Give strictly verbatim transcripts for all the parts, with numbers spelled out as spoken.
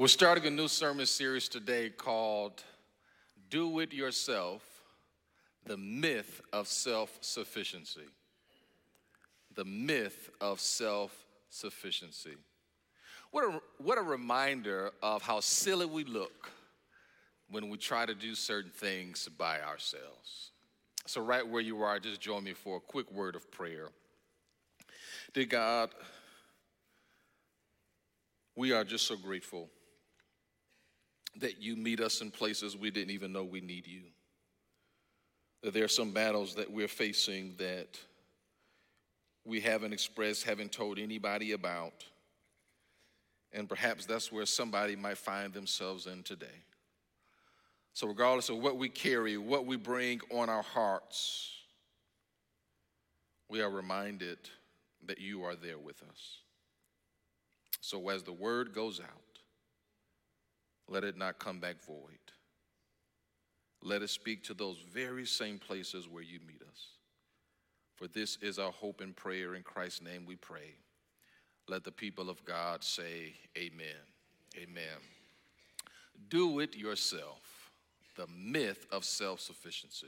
We're starting a new sermon series today called Do It Yourself, the Myth of Self-Sufficiency. The Myth of Self-Sufficiency. What a, what a reminder of how silly we look when we try to do certain things by ourselves. So right where you are, just join me for a quick word of prayer. Dear God, we are just so grateful that you meet us in places we didn't even know we need you. That there are some battles that we're facing that we haven't expressed, haven't told anybody about. And perhaps that's where somebody might find themselves in today. So regardless of what we carry, what we bring on our hearts, we are reminded that you are there with us. So as the word goes out, let it not come back void. Let it speak to those very same places where you meet us. For this is our hope and prayer. In Christ's name we pray. Let the people of God say amen. Amen. Do it yourself. The myth of self-sufficiency.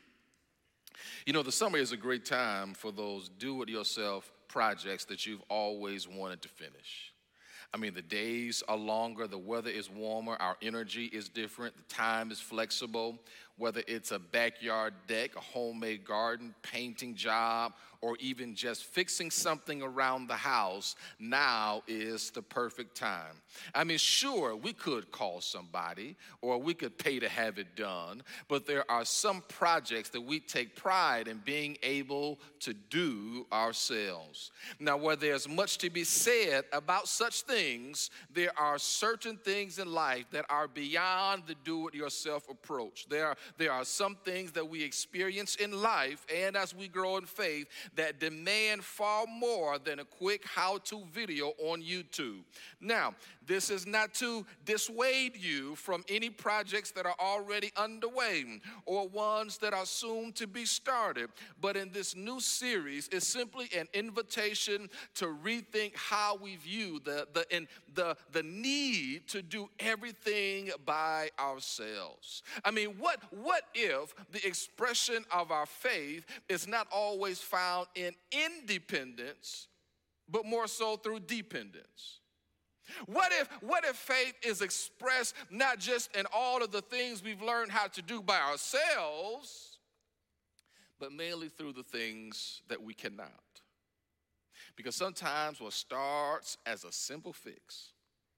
You know, the summer is a great time for those do-it-yourself projects that you've always wanted to finish. I mean, the days are longer, the weather is warmer, our energy is different, the time is flexible, whether it's a backyard deck, a homemade garden, painting job, or even just fixing something around the house, now is the perfect time. I mean, sure, we could call somebody or we could pay to have it done, but there are some projects that we take pride in being able to do ourselves. Now, where there's much to be said about such things, there are certain things in life that are beyond the do-it-yourself approach. There are, there are some things that we experience in life and as we grow in faith that demand far more than a quick how-to video on YouTube. Now, this is not to dissuade you from any projects that are already underway or ones that are soon to be started, but in this new series, it's simply an invitation to rethink how we view the, the, in, the, the need to do everything by ourselves. I mean, what, what if the expression of our faith is not always found in independence, but more so through dependence? What if, what if faith is expressed not just in all of the things we've learned how to do by ourselves, but mainly through the things that we cannot? Because sometimes what starts as a simple fix,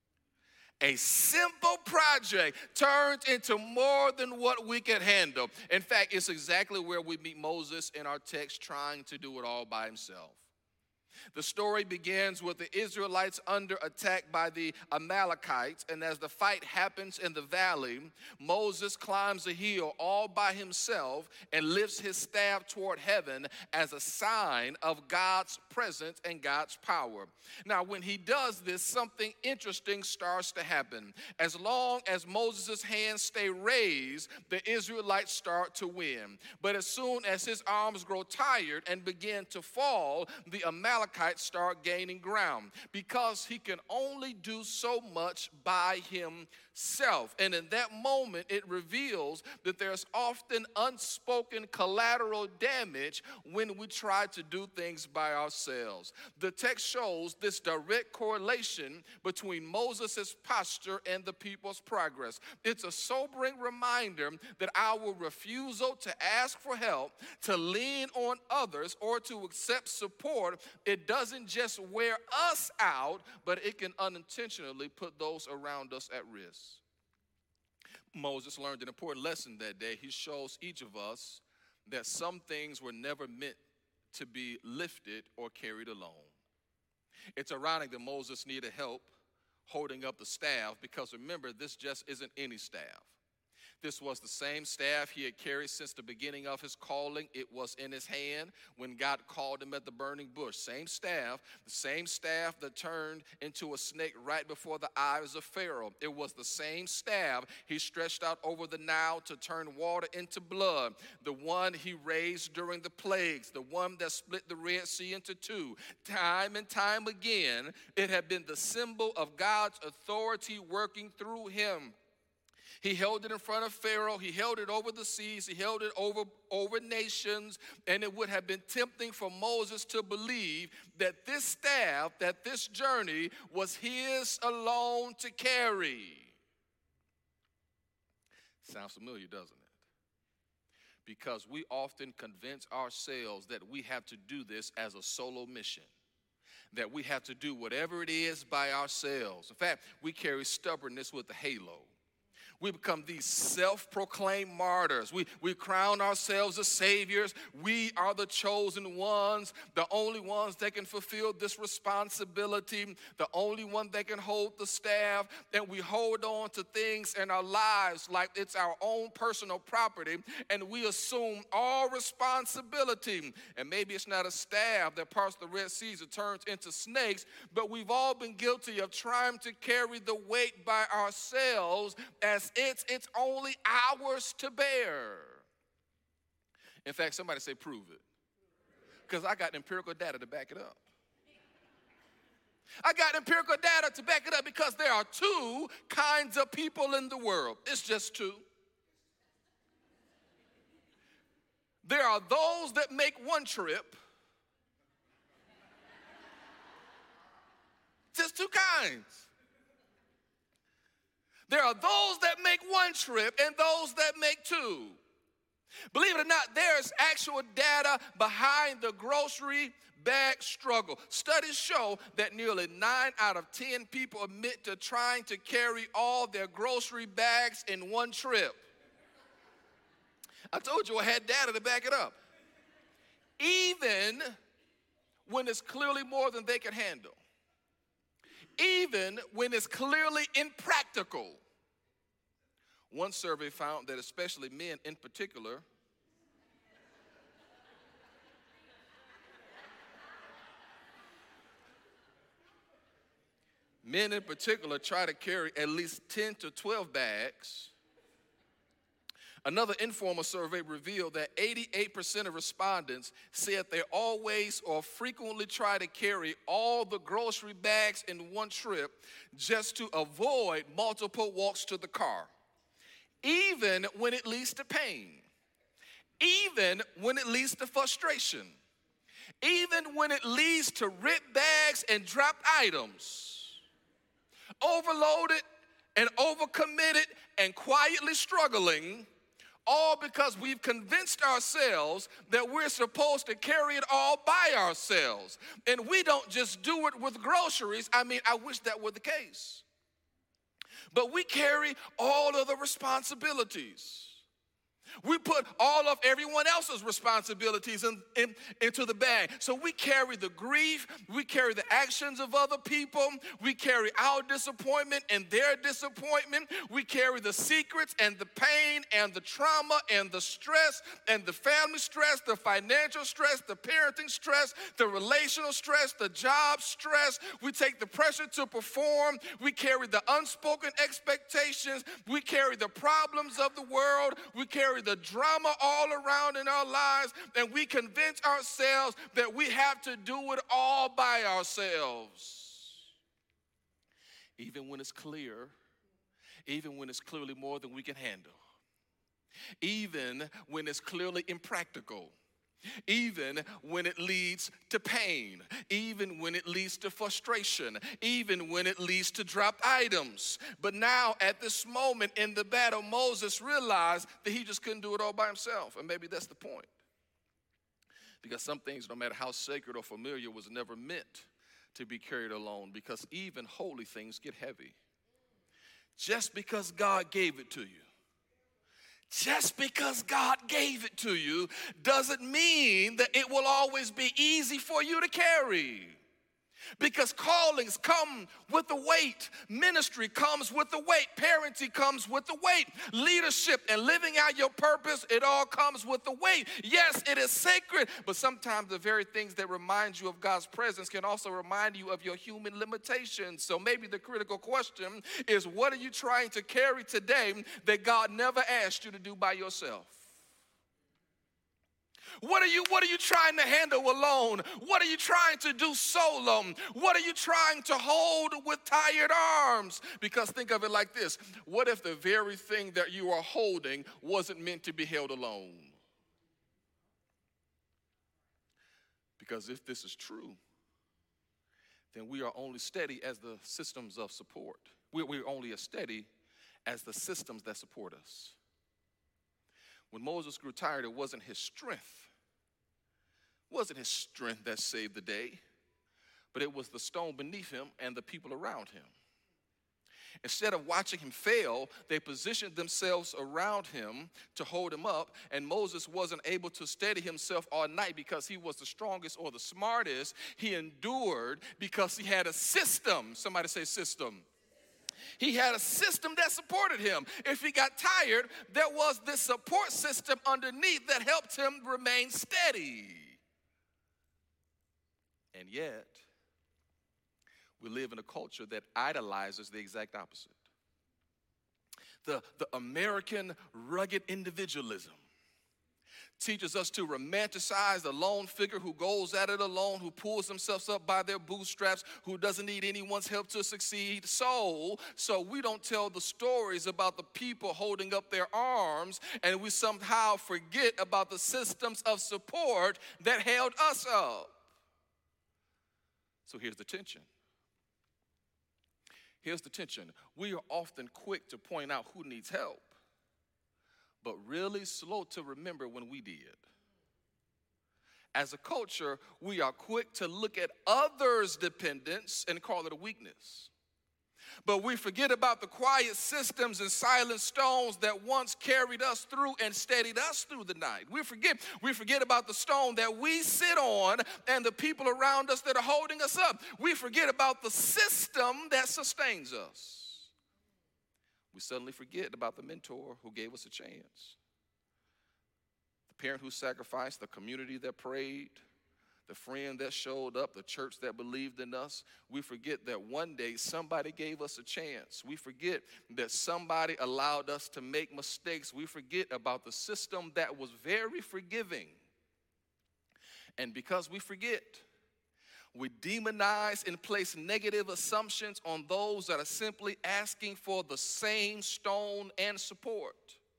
a simple project turned into more than what we can handle. In fact, it's exactly where we meet Moses in our text trying to do it all by himself. The story begins with the Israelites under attack by the Amalekites, and as the fight happens in the valley, Moses climbs a hill all by himself and lifts his staff toward heaven as a sign of God's presence and God's power. Now, when he does this, something interesting starts to happen. As long as Moses' hands stay raised, the Israelites start to win. But as soon as his arms grow tired and begin to fall, the Amalekites start gaining ground because he can only do so much by himself. And in that moment, it reveals that there's often unspoken collateral damage when we try to do things by ourselves. The text shows this direct correlation between Moses' posture and the people's progress. It's a sobering reminder that our refusal to ask for help, to lean on others, or to accept support, it doesn't just wear us out, but it can unintentionally put those around us at risk. Moses learned an important lesson that day. He shows each of us that some things were never meant to be lifted or carried alone. It's ironic that Moses needed help holding up the staff because remember, this just isn't any staff. This was the same staff he had carried since the beginning of his calling. It was in his hand when God called him at the burning bush. Same staff, the same staff that turned into a snake right before the eyes of Pharaoh. It was the same staff he stretched out over the Nile to turn water into blood. The one he raised during the plagues, the one that split the Red Sea into two. Time and time again, it had been the symbol of God's authority working through him. He held it in front of Pharaoh. He held it over the seas. He held it over, over nations. And it would have been tempting for Moses to believe that this staff, that this journey was his alone to carry. Sounds familiar, doesn't it? Because we often convince ourselves that we have to do this as a solo mission, that we have to do whatever it is by ourselves. In fact, we carry stubbornness with a halo. We become these self-proclaimed martyrs. We, we crown ourselves as saviors. We are the chosen ones, the only ones that can fulfill this responsibility, the only one that can hold the staff. And we hold on to things in our lives like it's our own personal property, and we assume all responsibility. And maybe it's not a staff that parts the Red Sea and turns into snakes, but we've all been guilty of trying to carry the weight by ourselves as It's, it's only ours to bear. In fact, somebody say, prove it. Because I got empirical data to back it up. I got empirical data to back it up because there are two kinds of people in the world. It's just two. There are those that make one trip. Just two kinds. There are those that make one trip and those that make two. Believe it or not, there's actual data behind the grocery bag struggle. Studies show that nearly nine out of ten people admit to trying to carry all their grocery bags in one trip. I told you I had data to back it up. Even when it's clearly more than they can handle. Even when it's clearly impractical. One survey found that especially men in particular men in particular try to carry at least ten to twelve bags. Another informal survey revealed that eighty-eight percent of respondents said they always or frequently try to carry all the grocery bags in one trip just to avoid multiple walks to the car, even when it leads to pain, even when it leads to frustration, even when it leads to ripped bags and dropped items, overloaded and overcommitted and quietly struggling. All because we've convinced ourselves that we're supposed to carry it all by ourselves. And we don't just do it with groceries. I mean, I wish that were the case. But we carry all of the responsibilities. We put all of everyone else's responsibilities in, in, into the bag. So we carry the grief, we carry the actions of other people, we carry our disappointment and their disappointment, we carry the secrets and the pain and the trauma and the stress and the family stress, the financial stress, the parenting stress, the relational stress, the job stress. We take the pressure to perform, we carry the unspoken expectations, we carry the problems of the world, we carry the drama all around in our lives, and we convince ourselves that we have to do it all by ourselves. Even when it's clear, even when it's clearly more than we can handle, even when it's clearly impractical, even when it leads to pain, even when it leads to frustration, even when it leads to dropped items. But now at this moment in the battle, Moses realized that he just couldn't do it all by himself. And maybe that's the point. Because some things, no matter how sacred or familiar, was never meant to be carried alone, because even holy things get heavy. Just because God gave it to you, Just because God gave it to you doesn't mean that it will always be easy for you to carry. Because callings come with the weight. Ministry comes with the weight. Parenting comes with the weight. Leadership and living out your purpose, it all comes with the weight. Yes, it is sacred, but sometimes the very things that remind you of God's presence can also remind you of your human limitations. So maybe the critical question is, what are you trying to carry today that God never asked you to do by yourself? What are you, what are you trying to handle alone? What are you trying to do solo? What are you trying to hold with tired arms? Because think of it like this. What if the very thing that you are holding wasn't meant to be held alone? Because if this is true, then we are only steady as the systems of support. We're, we're only as steady as the systems that support us. When Moses grew tired, it wasn't his strength. It wasn't his strength that saved the day, but it was the stone beneath him and the people around him. Instead of watching him fail, they positioned themselves around him to hold him up, and Moses wasn't able to steady himself all night because he was the strongest or the smartest. He endured because he had a system. Somebody say system. He had a system that supported him. If he got tired, there was this support system underneath that helped him remain steady. And yet, we live in a culture that idolizes the exact opposite. The, the American rugged individualism teaches us to romanticize the lone figure who goes at it alone, who pulls themselves up by their bootstraps, who doesn't need anyone's help to succeed. So, so we don't tell the stories about the people holding up their arms, and we somehow forget about the systems of support that held us up. So here's the tension. Here's the tension. We are often quick to point out who needs help, but really slow to remember when we did. As a culture, we are quick to look at others' dependence and call it a weakness. But we forget about the quiet systems and silent stones that once carried us through and steadied us through the night. We forget, we forget about the stone that we sit on and the people around us that are holding us up. We forget about the system that sustains us. We suddenly forget about the mentor who gave us a chance, the parent who sacrificed, the community that prayed, the friend that showed up, the church that believed in us. We forget that one day somebody gave us a chance. We forget that somebody allowed us to make mistakes. We forget about the system that was very forgiving. And because we forget, we demonize and place negative assumptions on those that are simply asking for the same stone and support.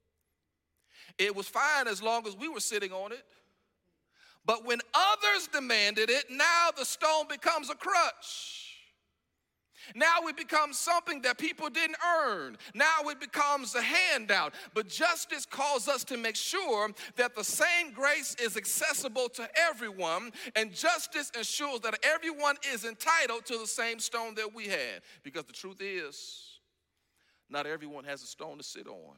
It was fine as long as we were sitting on it. But when others demanded it, now the stone becomes a crutch. Now it becomes something that people didn't earn. Now it becomes a handout. But justice calls us to make sure that the same grace is accessible to everyone, and justice ensures that everyone is entitled to the same stone that we had. Because the truth is, not everyone has a stone to sit on.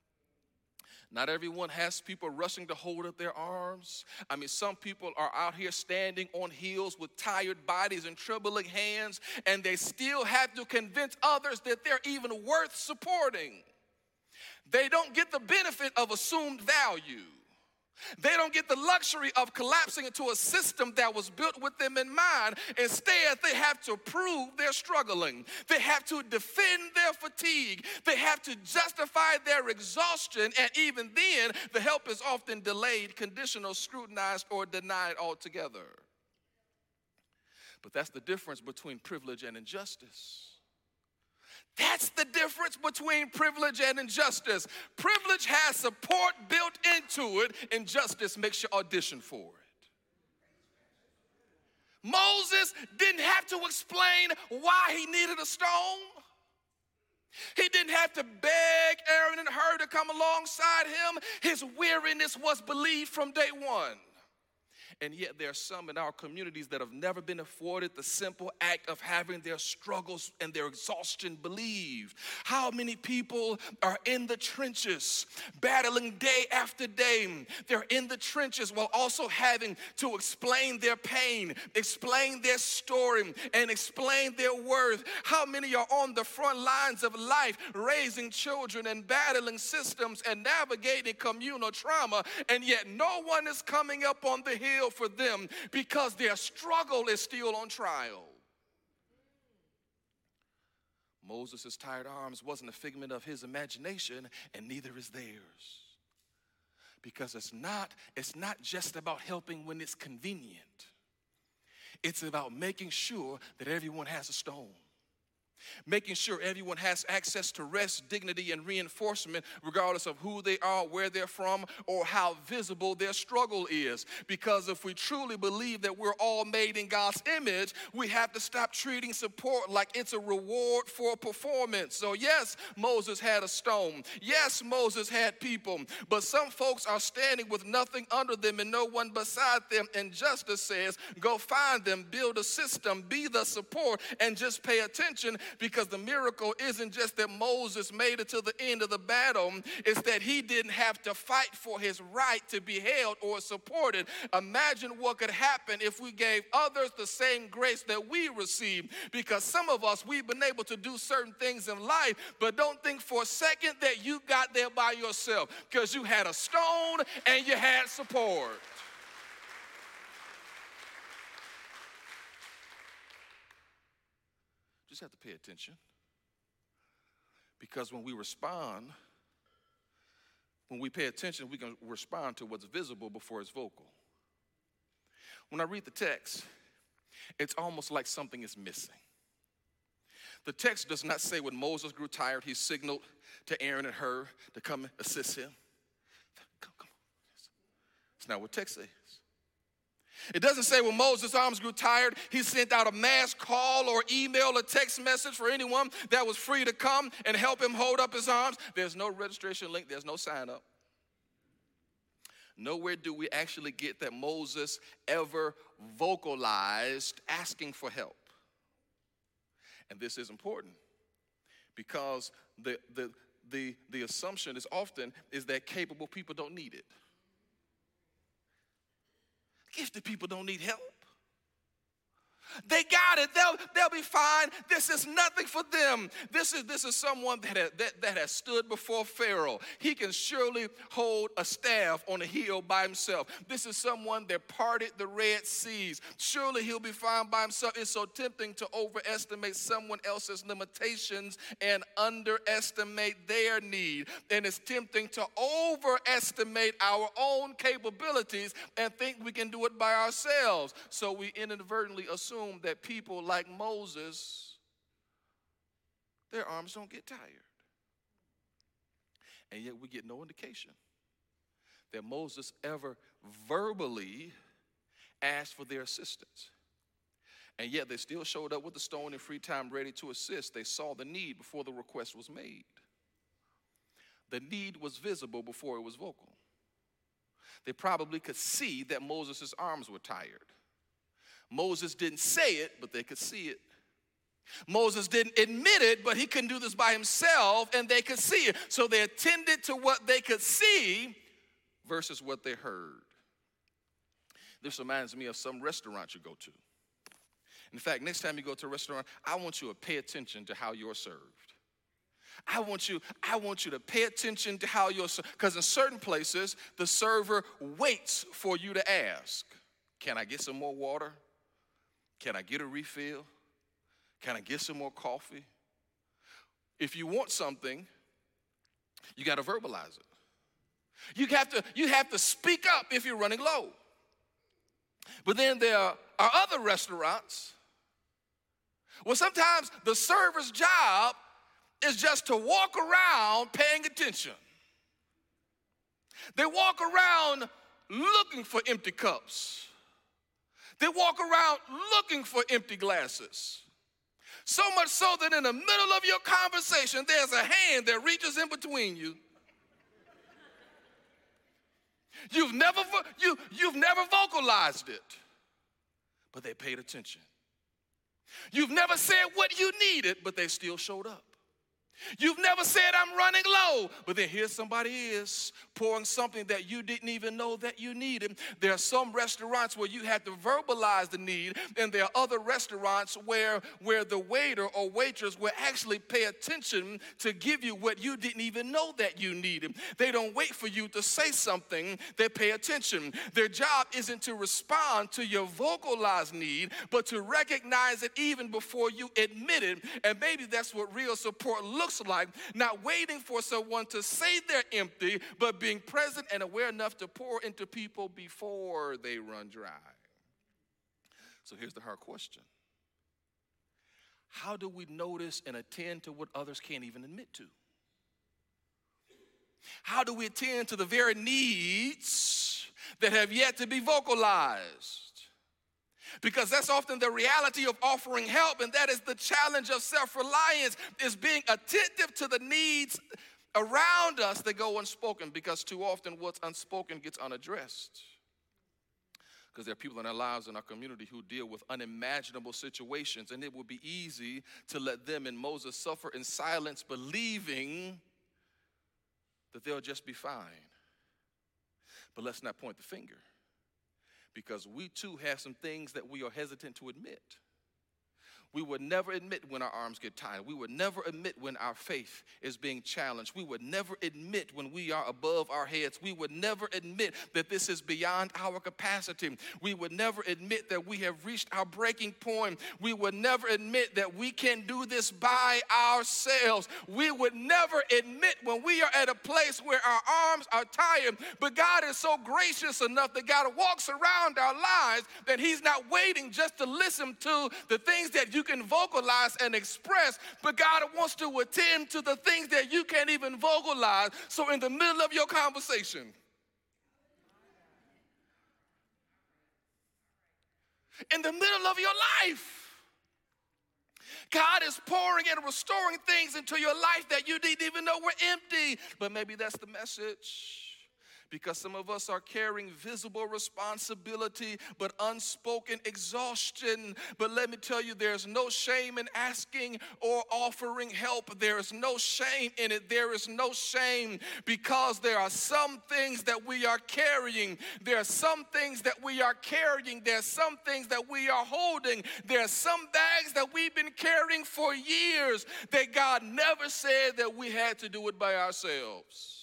Not everyone has people rushing to hold up their arms. I mean, some people are out here standing on heels with tired bodies and trembling hands, and they still have to convince others that they're even worth supporting. They don't get the benefit of assumed value. They don't get the luxury of collapsing into a system that was built with them in mind. Instead, they have to prove they're struggling. They have to defend their fatigue. They have to justify their exhaustion. And even then, the help is often delayed, conditional, scrutinized, or denied altogether. But that's the difference between privilege and injustice. That's the difference between privilege and injustice. Privilege has support built into it. Injustice makes you audition for it. Moses didn't have to explain why he needed a stone. He didn't have to beg Aaron and Hur to come alongside him. His weariness was believed from day one. And yet there are some in our communities that have never been afforded the simple act of having their struggles and their exhaustion believed. How many people are in the trenches, battling day after day? They're in the trenches while also having to explain their pain, explain their story, and explain their worth. How many are on the front lines of life, raising children and battling systems and navigating communal trauma, and yet no one is coming up on the hill for them because their struggle is still on trial? Moses' tired arms wasn't a figment of his imagination, and neither is theirs. Because it's not, it's not just about helping when it's convenient. It's about making sure that everyone has a stone. Making sure everyone has access to rest, dignity, and reinforcement, regardless of who they are, where they're from, or how visible their struggle is. Because if we truly believe that we're all made in God's image, we have to stop treating support like it's a reward for performance. So yes, Moses had a stone. Yes, Moses had people. But some folks are standing with nothing under them and no one beside them. And justice says, go find them, build a system, be the support, and just pay attention. Because the miracle isn't just that Moses made it to the end of the battle, it's that he didn't have to fight for his right to be held or supported. Imagine what could happen if we gave others the same grace that we received. Because some of us, we've been able to do certain things in life, but don't think for a second that you got there by yourself, because you had a stone and you had support. Just have to pay attention, because when we respond, when we pay attention, we can respond to what's visible before it's vocal. When I read the text, it's almost like something is missing. The text does not say when Moses grew tired, he signaled to Aaron and Hur to come assist him. Come, come on. That's not what text says. It doesn't say when Moses' arms grew tired, he sent out a mass call or email or text message for anyone that was free to come and help him hold up his arms. There's no registration link. There's no sign up. Nowhere do we actually get that Moses ever vocalized asking for help. And this is important because the, the, the, the assumption is often is that capable people don't need it. Gifted people don't need help. They got it. They'll, they'll be fine. This is nothing for them. This is, this is someone that has, that, that has stood before Pharaoh. He can surely hold a staff on a hill by himself. This is someone that parted the Red Seas. Surely he'll be fine by himself. It's so tempting to overestimate someone else's limitations and underestimate their need. And it's tempting to overestimate our own capabilities and think we can do it by ourselves. So we inadvertently assume that people like Moses, their arms don't get tired. And yet we get no indication that Moses ever verbally asked for their assistance. And yet they still showed up with the stone in free time ready to assist. They saw the need before the request was made. The need was visible before it was vocal. They probably could see that Moses' arms were tired. Moses didn't say it, but they could see it. Moses didn't admit it, but he couldn't do this by himself, and they could see it. So they attended to what they could see versus what they heard. This reminds me of some restaurant you go to. In fact, next time you go to a restaurant, I want you to pay attention to how you're served. I want you, I want you to pay attention to how you're served. Because in certain places, the server waits for you to ask, can I get some more water? Can I get a refill? Can I get some more coffee? If you want something, you got to verbalize it. You have to, you have to speak up if you're running low. But then there are other restaurants where sometimes the server's job is just to walk around paying attention. They walk around looking for empty cups. They walk around looking for empty glasses. So much so that in the middle of your conversation, there's a hand that reaches in between you. You've never, you, you've never vocalized it, but they paid attention. You've never said what you needed, but they still showed up. You've never said, I'm running low, but then here somebody is pouring something that you didn't even know that you needed. There are some restaurants where you had to verbalize the need, and there are other restaurants where, where the waiter or waitress will actually pay attention to give you what you didn't even know that you needed. They don't wait for you to say something, they pay attention. Their job isn't to respond to your vocalized need, but to recognize it even before you admit it. And maybe that's what real support looks like, not waiting for someone to say they're empty, but being present and aware enough to pour into people before they run dry. So here's the hard question. How do we notice and attend to what others can't even admit to? How do we attend to the very needs that have yet to be vocalized? Because that's often the reality of offering help, and that is the challenge of self-reliance, is being attentive to the needs around us that go unspoken, because too often what's unspoken gets unaddressed. Because there are people in our lives, in our community, who deal with unimaginable situations, and it would be easy to let them and Moses suffer in silence, believing that they'll just be fine. But let's not point the finger, because we too have some things that we are hesitant to admit. We would never admit when our arms get tired. We would never admit when our faith is being challenged. We would never admit when we are above our heads. We would never admit that this is beyond our capacity. We would never admit that we have reached our breaking point. We would never admit that we can do this by ourselves. We would never admit when we are at a place where our arms are tired. But God is so gracious enough that God walks around our lives that he's not waiting just to listen to the things that you can vocalize and express, but God wants to attend to the things that you can't even vocalize. So in the middle of your conversation, in the middle of your life, God is pouring and restoring things into your life that you didn't even know were empty. But maybe that's the message. Because some of us are carrying visible responsibility, but unspoken exhaustion. But let me tell you, there's no shame in asking or offering help. There is no shame in it. There is no shame, because there are some things that we are carrying. There are some things that we are carrying. There are some things that we are holding. There are some bags that we've been carrying for years that God never said that we had to do it by ourselves.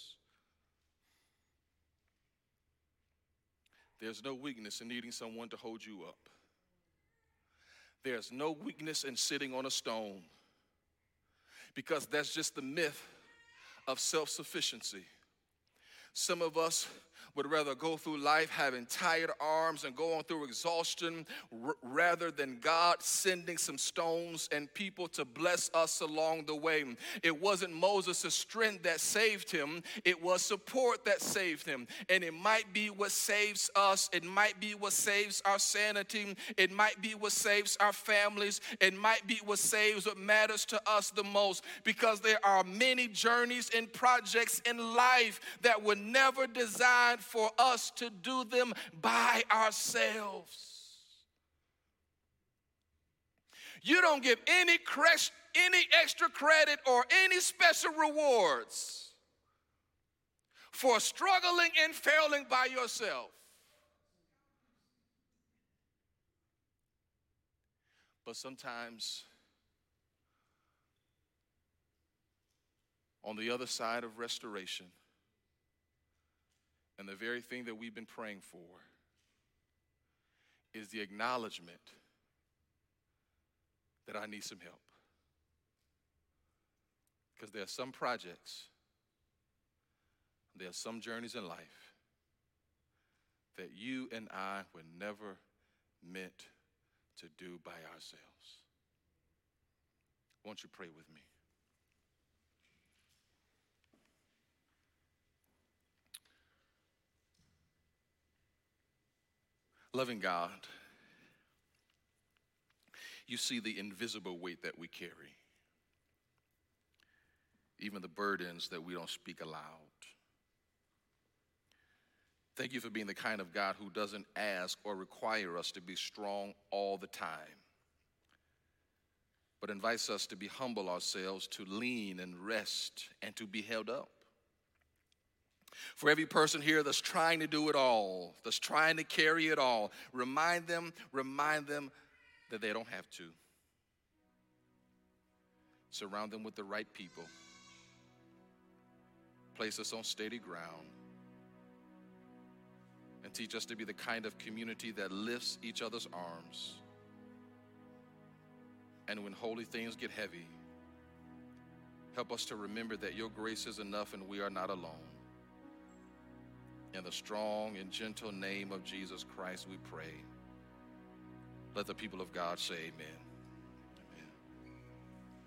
There's no weakness in needing someone to hold you up. There's no weakness in sitting on a stone, because that's just the myth of self-sufficiency. Some of us would rather go through life having tired arms and going through exhaustion r- rather than God sending some stones and people to bless us along the way. It wasn't Moses' strength that saved him. It was support that saved him. And it might be what saves us. It might be what saves our sanity. It might be what saves our families. It might be what saves what matters to us the most, because there are many journeys and projects in life that were never designed for us to do them by ourselves. You don't give any cre- any extra credit or any special rewards for struggling and failing by yourself. But sometimes on the other side of restoration, and the very thing that we've been praying for, is the acknowledgement that I need some help. Because there are some projects, there are some journeys in life that you and I were never meant to do by ourselves. Won't you pray with me? Loving God, you see the invisible weight that we carry, even the burdens that we don't speak aloud, Thank you for being the kind of God who doesn't ask or require us to be strong all the time, but invites us to be humble ourselves, to lean and rest, and to be held up. For every person here that's trying to do it all, that's trying to carry it all, remind them, remind them that they don't have to. Surround them with the right people. Place us on steady ground. And teach us to be the kind of community that lifts each other's arms. And when holy things get heavy, help us to remember that your grace is enough and we are not alone. In the strong and gentle name of Jesus Christ we pray. Let the people of God say amen.